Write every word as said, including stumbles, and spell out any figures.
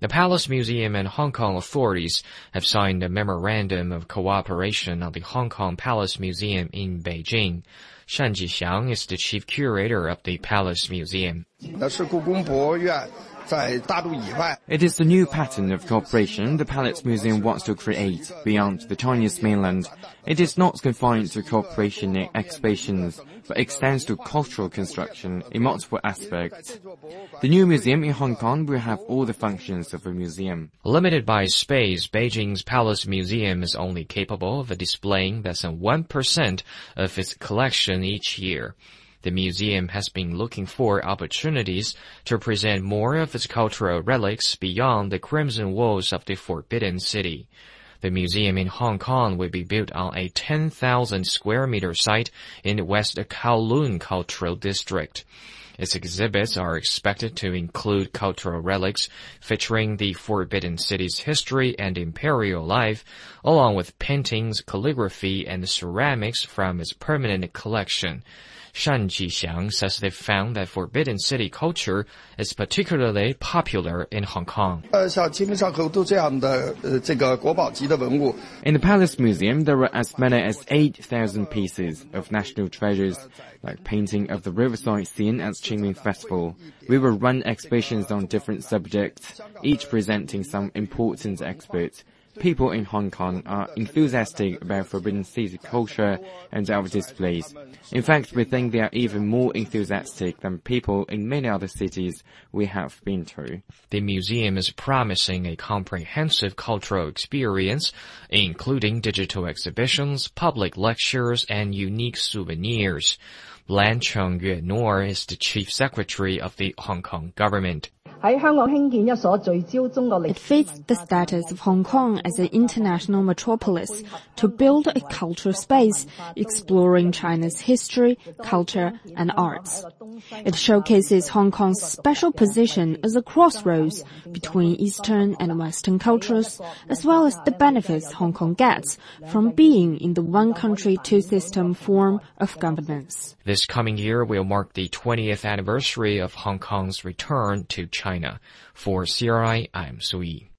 The Palace Museum and Hong Kong authorities have signed a memorandum of cooperation on the Hong Kong Palace Museum in Beijing. Shan Jixiang is the chief curator of the Palace Museum. It is the new pattern of cooperation the Palace Museum wants to create beyond the Chinese mainland. It is not confined to cooperation in exhibitions, but extends to cultural construction in multiple aspects. The new museum in Hong Kong will have all the functions of a museum. Limited by space, Beijing's Palace Museum is only capable of displaying less than one percent of its collection each year. The museum has been looking for opportunities to present more of its cultural relics beyond the crimson walls of the Forbidden City. The museum in Hong Kong will be built on a ten thousand square meter site in the West Kowloon Cultural District. Its exhibits are expected to include cultural relics featuring the Forbidden City's history and imperial life, along with paintings, calligraphy, and ceramics from its permanent collection. Shan Jixiang says they found that Forbidden City culture is particularly popular in Hong Kong. In the Palace Museum, there are as many as eight thousand pieces of national treasures, like painting of the riverside scene at Qingming Festival. We will run exhibitions on different subjects, each presenting some important experts. People in Hong Kong are enthusiastic about Forbidden City culture and our displays. In fact, we think they are even more enthusiastic than people in many other cities we have been to. The museum is promising a comprehensive cultural experience, including digital exhibitions, public lectures, and unique souvenirs. Lan Cheng-Yue-Nor is the chief secretary of the Hong Kong government. It fits the status of Hong Kong as an international metropolis to build a cultural space exploring China's history, culture, and arts. It showcases Hong Kong's special position as a crossroads between Eastern and Western cultures, as well as the benefits Hong Kong gets from being in the one country, two system form of governance. This coming year will mark the twentieth anniversary of Hong Kong's return to China. For C R I, I'm Su Yi.